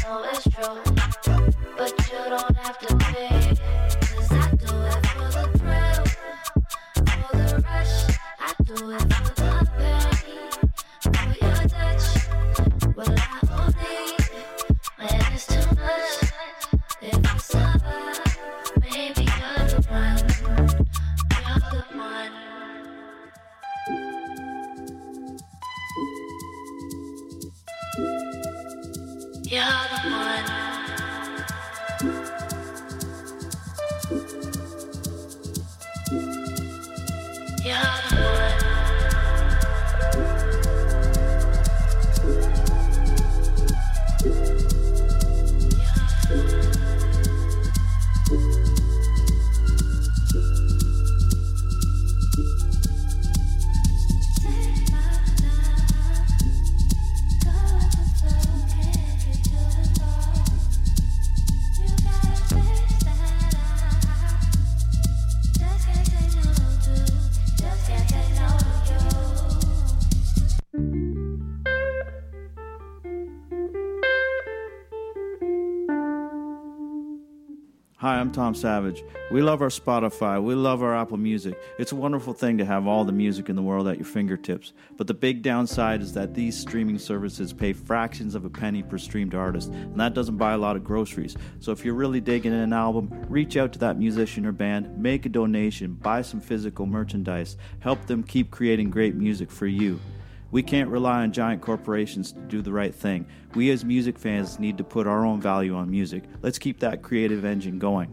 know it's true, but you don't have to pay. 'Cause I do it for the thrill, for the rush. I do it for the pain, for your touch. Well, I only when it's too much. If I survive, maybe you're the one. You're the one. You're the one. You're the one. Hi, I'm Tom Savage. We love our Spotify. We love our Apple Music. It's a wonderful thing to have all the music in the world at your fingertips. But the big downside is that these streaming services pay fractions of a penny per streamed artist, and that doesn't buy a lot of groceries. So if you're really digging an album, reach out to that musician or band, make a donation, buy some physical merchandise, help them keep creating great music for you. We can't rely on giant corporations to do the right thing. We as music fans need to put our own value on music. Let's keep that creative engine going.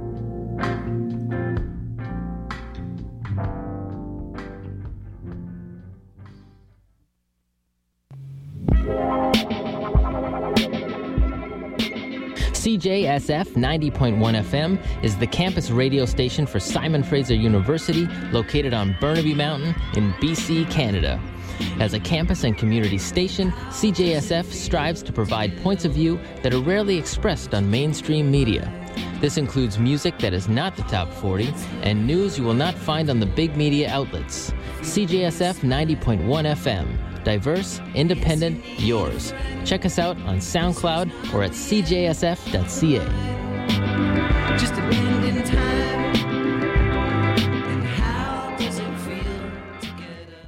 CJSF 90.1 FM is the campus radio station for Simon Fraser University, located on Burnaby Mountain in BC, Canada. As a campus and community station, CJSF strives to provide points of view that are rarely expressed on mainstream media. This includes music that is not the top 40 and news you will not find on the big media outlets. CJSF 90.1 FM. Diverse, independent, yours. Check us out on SoundCloud or at cjsf.ca. Just a bend in time. And how does it feel together?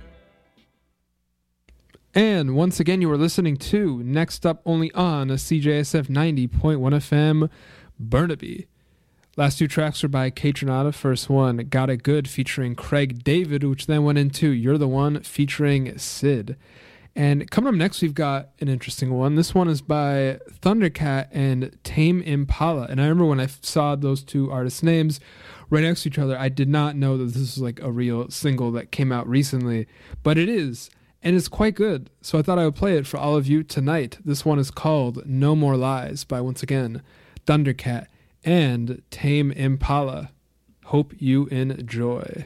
And once again, you are listening to Next Up Only on a CJSF 90.1 FM Burnaby. Last two tracks were by Kaytranada. First one, Got It Good, featuring Craig David, which then went into You're the One, featuring Sid. And coming up next, we've got an interesting one. This one is by Thundercat and Tame Impala. And I remember when I saw those two artists' names right next to each other, I did not know that this was like a real single that came out recently. But it is, and it's quite good. So I thought I would play it for all of you tonight. This one is called No More Lies by, once again, Thundercat and Tame Impala. Hope you enjoy.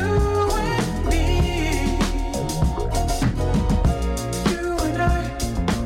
You and I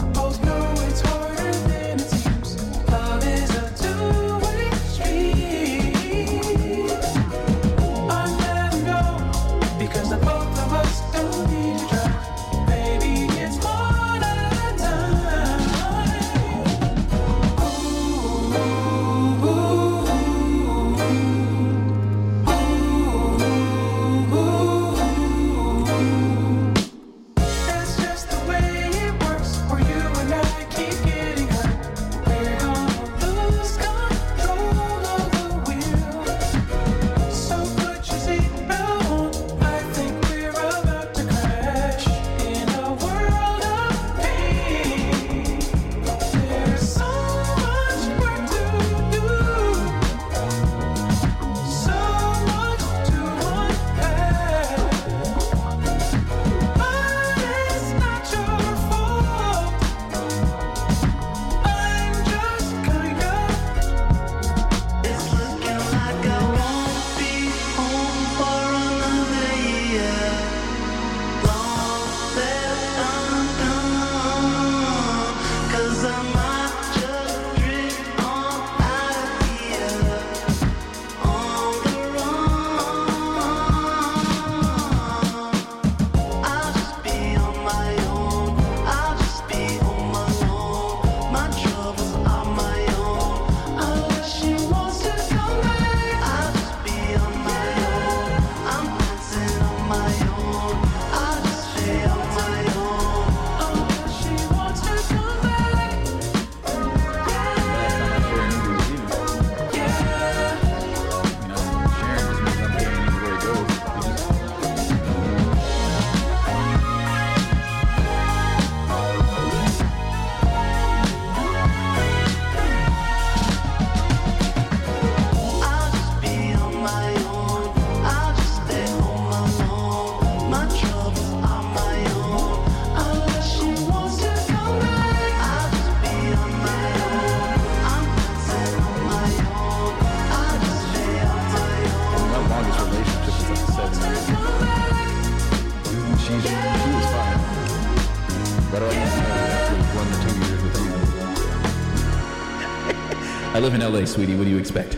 I live in LA, sweetie. What do you expect?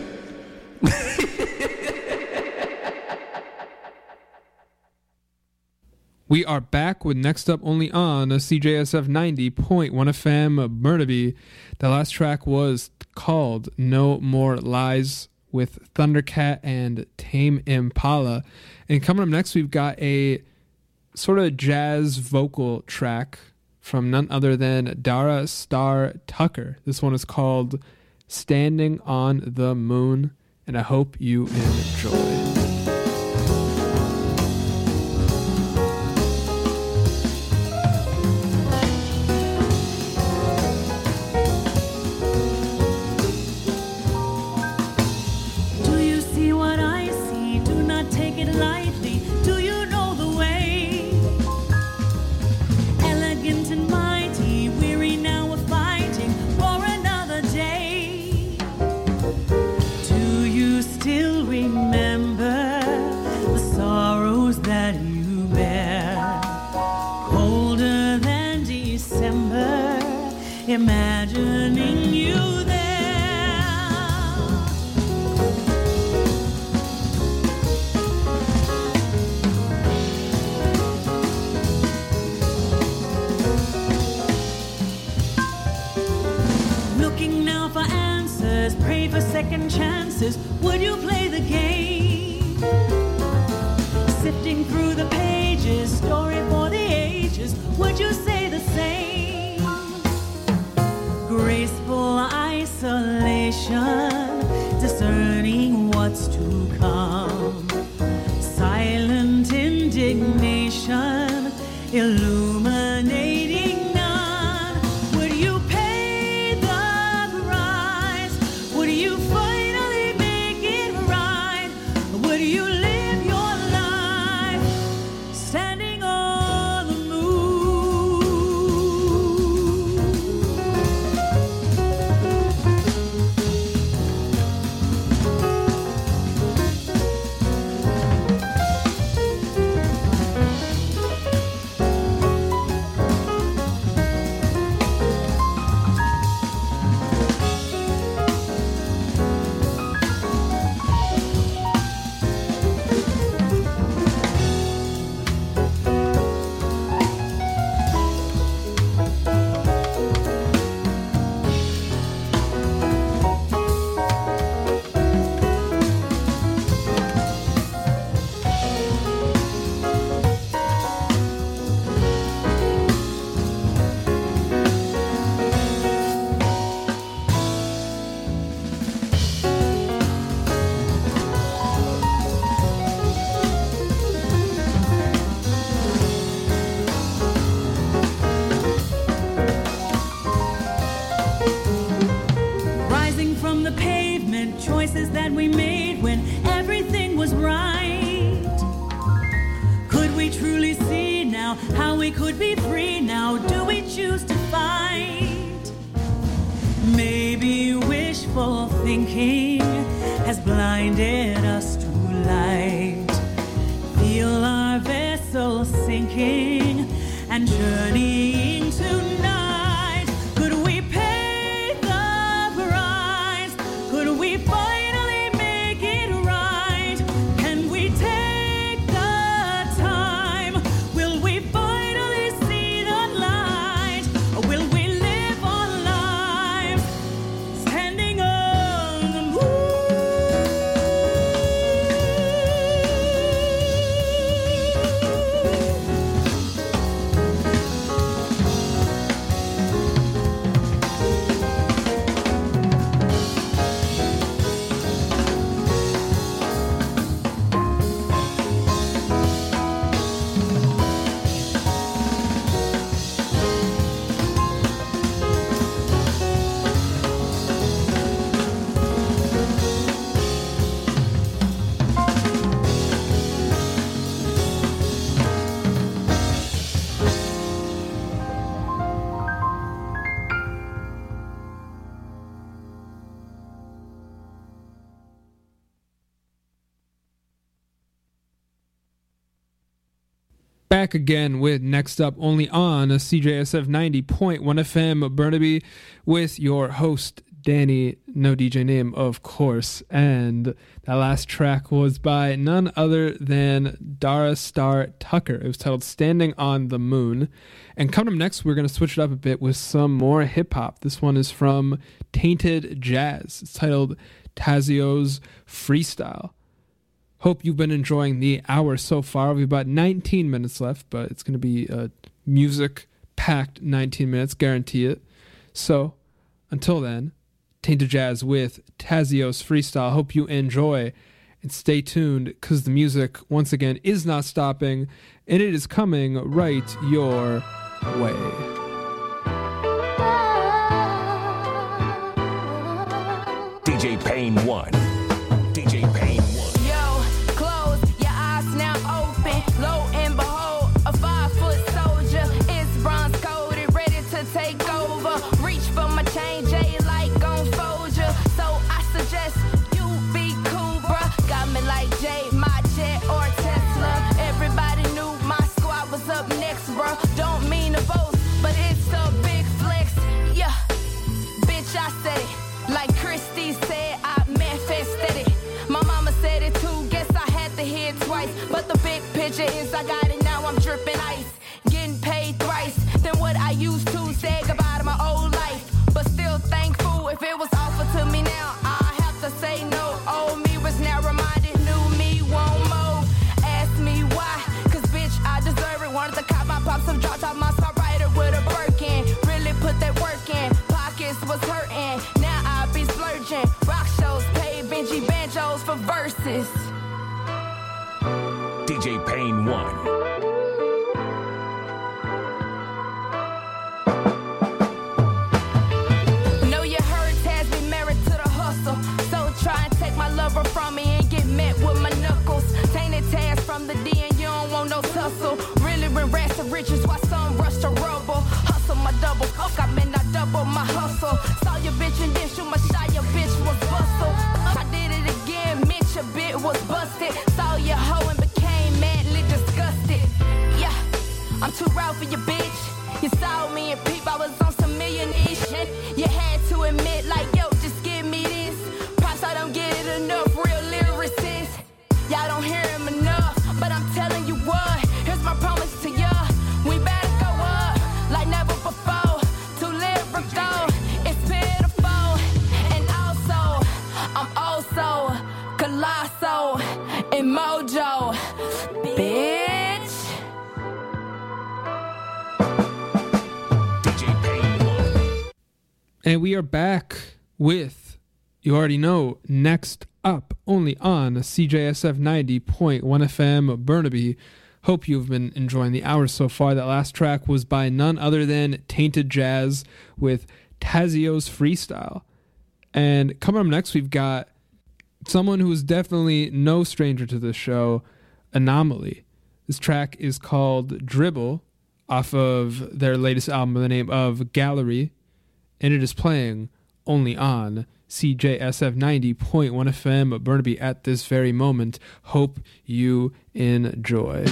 We are back with Next Up only on CJSF 90.1 FM Burnaby. The last track was called No More Lies with Thundercat and Tame Impala. And coming up next, we've got a sort of jazz vocal track from none other than Dara Star Tucker. This one is called Standing on the Moon, and I hope you enjoy. Imagining you there. Looking now for answers, pray for second chances. Would you play the game? Sifting through the pages, story for the ages. Would you say the same? Graceful isolation, discerning what's to come. Silent indignation, illuminating none. Would you pay the price? Would you finally make it right? Would you live your life standing on the moon? Choices that we made when everything was right. Could we truly see now how we could be free now? Do we choose to fight? Maybe wishful thinking has blinded us to light. Feel our vessel sinking and journeying tonight. Could we pay the price? Could we finally make it right? Can we take the time? Will we finally see the light? Or will we live our lives standing on the Back again with Next Up only on CJSF 90.1 FM Burnaby with your host Danny, no DJ name, of course. And that last track was by none other than Dara Star Tucker. It was titled Standing on the Moon. And coming up next, we're going to switch it up a bit with some more hip-hop. This one is from Tainted Jazz. It's titled Tazio's Freestyle. Hope you've been enjoying the hour so far. We have about 19 minutes left, but it's going to be a music-packed 19 minutes, guarantee it. So, until then, Tainted Jazz with Tazio's Freestyle. Hope you enjoy and stay tuned because the music, once again, is not stopping and it is coming right your way. DJ Payne 1. DJ Payne 1. Yo, close your eyes now open. Lo and behold, a 5-foot soldier is bronze coated, ready to take over. Reach for my chain, J like gon' fold ya. So I suggest you be cool, bruh. Got me like J, my jet or Tesla. Everybody knew my squad was up next, bruh. Don't mean to boast, but it's a big flex. Yeah, bitch, I said it. Like Christy said, I manifested it. My mama said it too, guess I had to hear it twice. But the big picture is I got it now, I'm dripping ice. Getting paid thrice than what I used to. Say goodbye to my old life, but still thankful. If it was offered to me now, I have to say no. Old me was now reminded, new me won't mold. Ask me why, cause bitch, I deserve it. Wanted to cop my pops some drops off my star writer with a Birkin. Really put that work in, pockets was hurting. Now I be splurging, rock shows, paid Benji banjos for verses. DJ Payne 1. Know you heard Taz be married to the hustle. So try and take my lover from me and get met with my knuckles. Tainted Taz from the D and you don't want no tussle. Really been rats to riches while some rush to rubble. Hustle my double coke, I mean I double my hustle. Saw your bitch and then shoot my shot, your bitch was bustle. I did it again, Mitch, your bit was busted. Saw your hoe and became madly disgusted. Yeah, I'm too raw for your bitch. You saw me and peep, I was on some million-ish shit. You had to admit, like, yo, just give me this. Props, I don't get it enough, real lyricists. Y'all don't hear him enough, but I'm telling you what. Here's my promise to ya. We better go up, like never before. Too lyrical, it's pitiful. And also, I'm also colossal and mojo, bitch. And we are back with, you already know, Next Up, only on CJSF 90.1 FM Burnaby. Hope you've been enjoying the hour so far. That last track was by none other than Tainted Jazz with Tazio's Freestyle. And coming up next, we've got someone who is definitely no stranger to this show, Anomaly. This track is called Dribble, off of their latest album by the name of Gallery. And it is playing only on CJSF 90.1 FM Burnaby at this very moment. Hope you enjoy.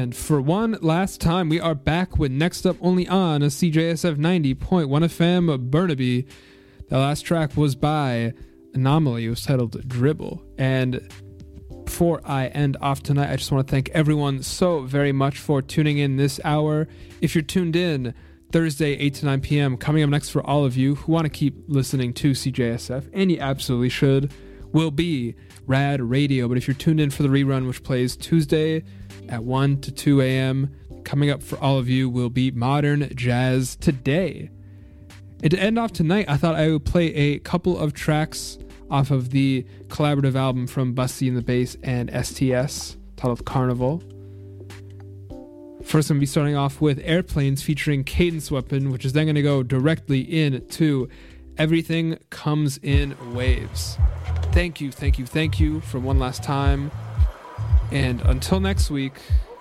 And for one last time, we are back with Next Up Only on a CJSF 90.1 FM Burnaby. The last track was by Anomaly. It was titled Dribble. And before I end off tonight, I just want to thank everyone so very much for tuning in this hour. If you're tuned in, Thursday, 8 to 9 p.m. Coming up next for all of you who want to keep listening to CJSF, and you absolutely should, will be Rad Radio. But if you're tuned in for the rerun, which plays Tuesday at 1 to 2 a.m., coming up for all of you will be Modern Jazz Today. And to end off tonight, I thought I would play a couple of tracks off of the collaborative album from Busty and the Bass and STS, titled Carnival. First, I'm going to be starting off with Airplanes featuring Cadence Weapon, which is then going to go directly into Everything Comes in Waves. Thank you for one last time. And until next week,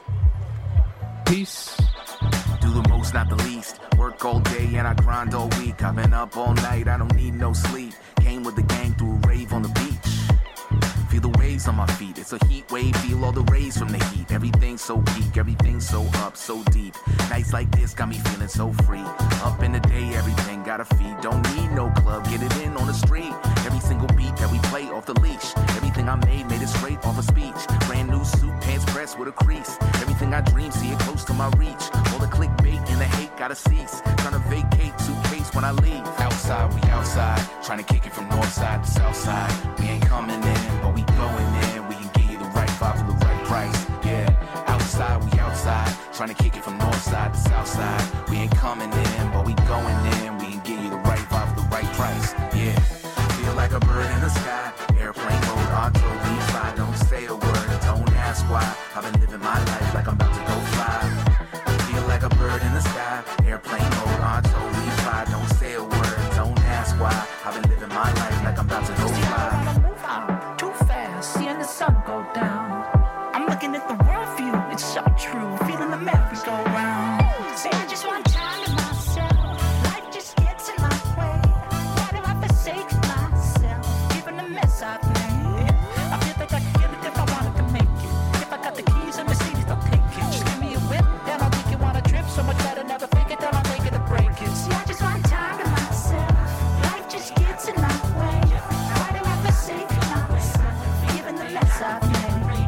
peace. Do the most, not the least. Work all day and I grind all week. I've been up all night, I don't need no sleep. Came with the gang through a rave on the beach. Feel the waves on my feet, it's a heat wave. Feel all the rays from the heat. Everything's so peak, everything's so up, so deep. Nights like this got me feeling so free. Up in the day, everything got a feed. Don't need no club, get it in on the street. Every single beat that we play off the leash. Everything I made it straight off a speech. Brand new suit, pants pressed with a crease. Everything I dream, see it close to my reach. All the clickbait and the hate gotta cease. Trying to vacate suitcase when I leave. Outside, we outside. Trying to kick it from north side to south side. We ain't coming in, but we going in. We can give you the right vibe for the right price. Yeah, outside, we outside. Trying to kick it from north side to south side. We ain't coming in, but we going in. We can give you the right vibe for the right price. Yeah, feel like a bird in the sky. Airplane mode, auto, we fly. Don't say a word, don't ask why. I've been living my life like I'm about to go fly. Feel like a bird in the sky. Airplane mode, auto, we fly. Don't say a word, don't ask why. I've been living my life like I'm about to go fly. Too fast, seeing the sun go down. I'm looking at the world view, it's so true. Feeling the merry-go-round. Say I just want time to myself. Life just gets in my way. Why do I forsake myself? Given the mess I've made, I feel like I could get it if I wanted to make it. If I got the keys and Mercedes, I'll take it. Just give me a whip, then I'll make it want a trip. So much better, never fake it, then I'll make it or break it. See, I just want time to myself. Life just gets in my way. Why do I forsake myself? Given the mess I've made.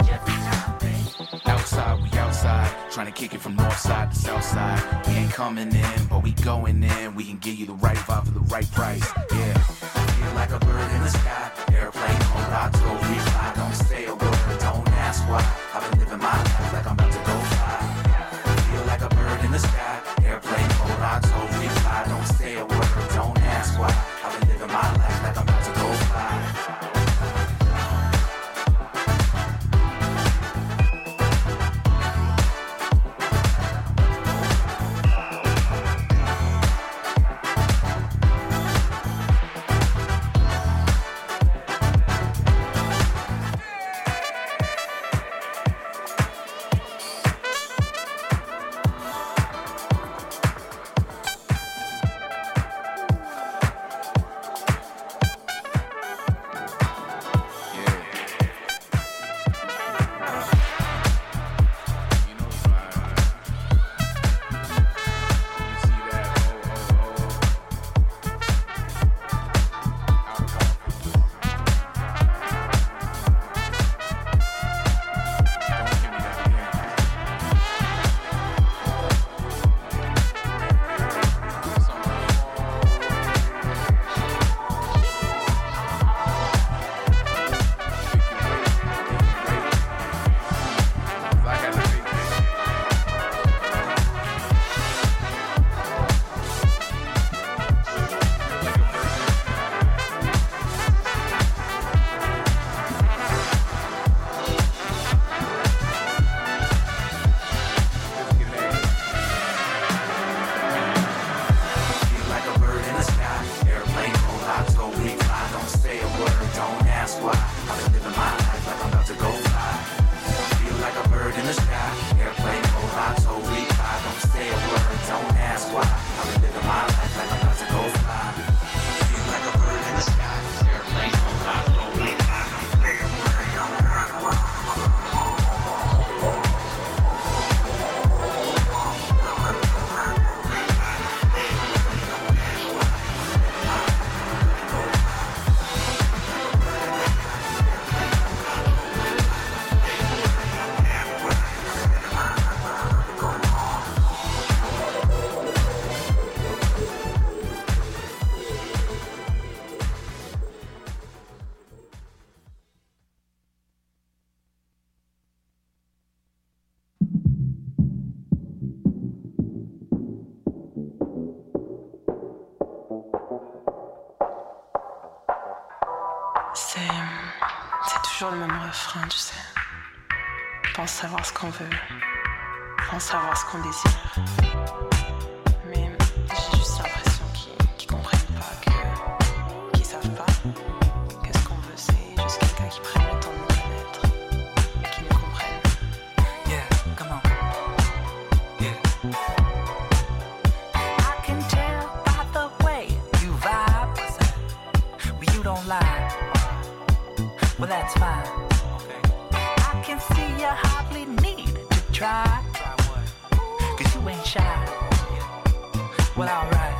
Outside, we outside. Trying to kick it from north side to south side. We ain't coming in, but we going in. We can give you the right vibe for the right price. Yeah, feel like a bird in the sky. Airplane mode, auto, we fly. Don't say a word, don't ask why. I've been living my life like I'm about to go fly. Feel like a bird in the sky. Airplane mode, auto, we fly. Don't say a word, don't ask why. I've been living my life like I'm about to go fly. toujours le même refrain, tu sais. Pense savoir ce qu'on veut, pense savoir ce qu'on désire. Mais j'ai juste l'impression qu'ils comprennent pas, qu'ils savent pas que ce qu'on veut, c'est juste quelqu'un qui prenne le temps de nous connaître, qui nous comprenne. Yeah, come on. Yeah. I can tell by the way you vibe. Well, you don't lie. Well, that's fine. I can see you hardly need to try. Cause you ain't shy. Well, alright.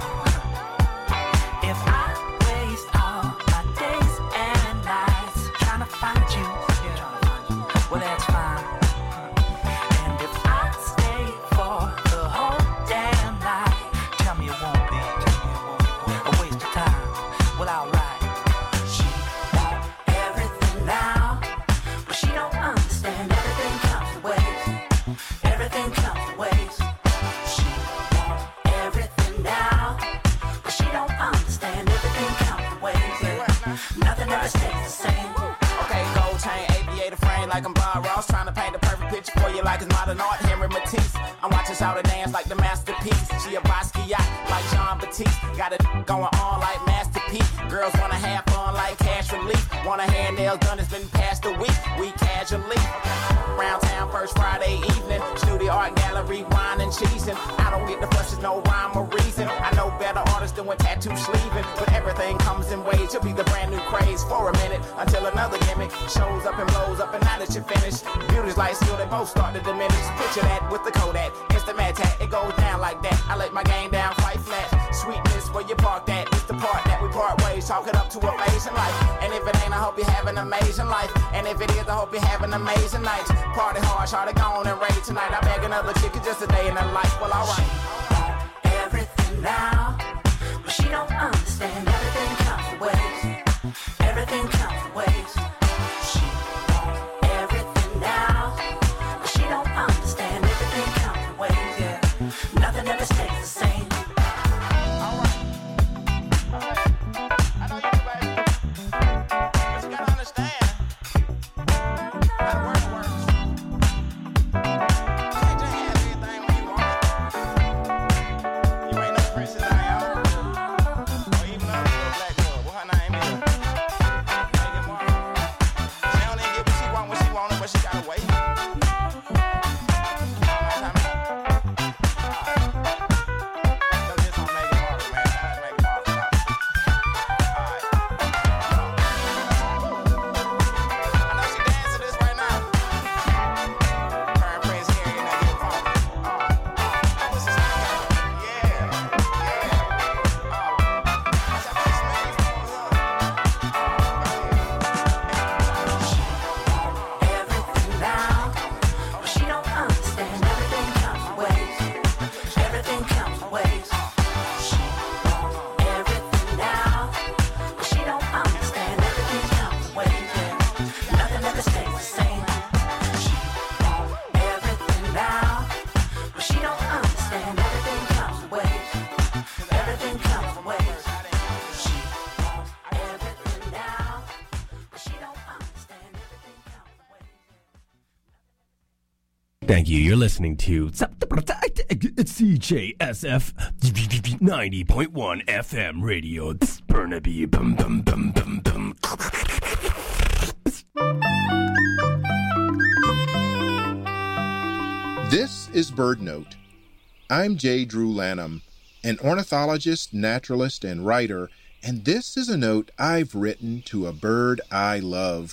If I waste all my days and nights trying to find you, well, that's fine. And if I stay for the whole damn night, tell me it won't be a waste of time. Well, alright. She want everything now, but she don't understand everything comes in waves. Everything comes in waves. She want everything now, but she don't understand everything comes in waves. Nothing ever stays the same. Okay, gold chain, aviator frame like I'm Bob Ross. Trying to paint a perfect picture for you like it's modern art, Henry Matisse. I'm watching Shawty dance like the masterpiece. She a Basquiat like Jean Baptiste. Got it going on like Master P. Girls wanna have fun like cash relief. Want a hair nails done, it's been past a week. We casually round town first Friday evening. Studio art gallery, wine and cheesing. I don't get the fuss, there's no rhyme or reason. I know better artists than with tattoo sleeving. But everything comes in waves. You'll be the brand new craze for a minute until another gimmick shows up and blows up, and now that you're finished, beauty's like skill, they both start to diminish. Picture that with the Kodak, instant mad tat, it goes down like that. I let my game down quite flat. Sweetness, where you park that, it's the part that we part ways. Talk it up to amazing life. And if it ain't, I hope you have an amazing life. And if it is, I hope you have an amazing night. Party hard, try to go on and rave tonight. I beg another chick, it's just a day in the life. Well, alright. Everything now, but she don't understand everything comes in waves. Everything comes in waves. She wants everything now, but she don't understand everything comes in waves. Yeah, nothing ever stays the same. Thank you. You're listening to CJSF 90.1 FM radio. Burnaby. Bum, bum, bum, bum, bum. This is Bird Note. I'm J. Drew Lanham, an ornithologist, naturalist, and writer, and this is a note I've written to a bird I love.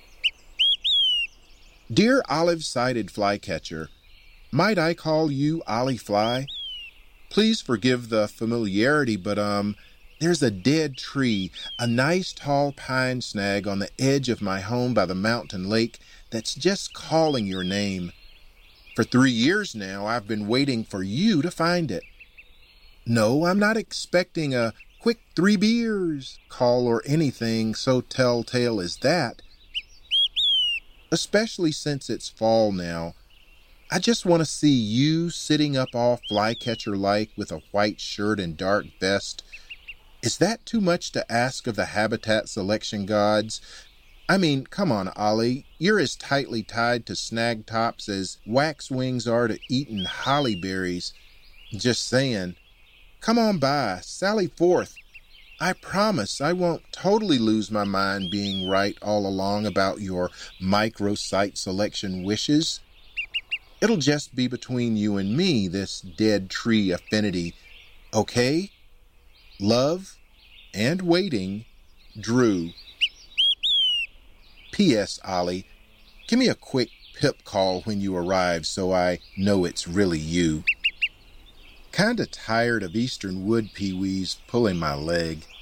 Dear olive-sided flycatcher, might I call you Ollie Fly? Please forgive the familiarity, but there's a dead tree, a nice tall pine snag on the edge of my home by the mountain lake that's just calling your name. For 3 years now, I've been waiting for you to find it. No, I'm not expecting a quick 3 beers call or anything so telltale as that. Especially since it's fall now. I just want to see you sitting up all flycatcher-like with a white shirt and dark vest. Is that too much to ask of the habitat selection gods? I mean, come on, Ollie. You're as tightly tied to snag tops as wax wings are to eating holly berries. Just saying. Come on by, sally forth. I promise I won't totally lose my mind being right all along about your microsite selection wishes. It'll just be between you and me, this dead tree affinity. Okay? Love and waiting, Drew. P.S. Ollie, give me a quick pip call when you arrive so I know it's really you. Kinda tired of eastern wood peewees pulling my leg.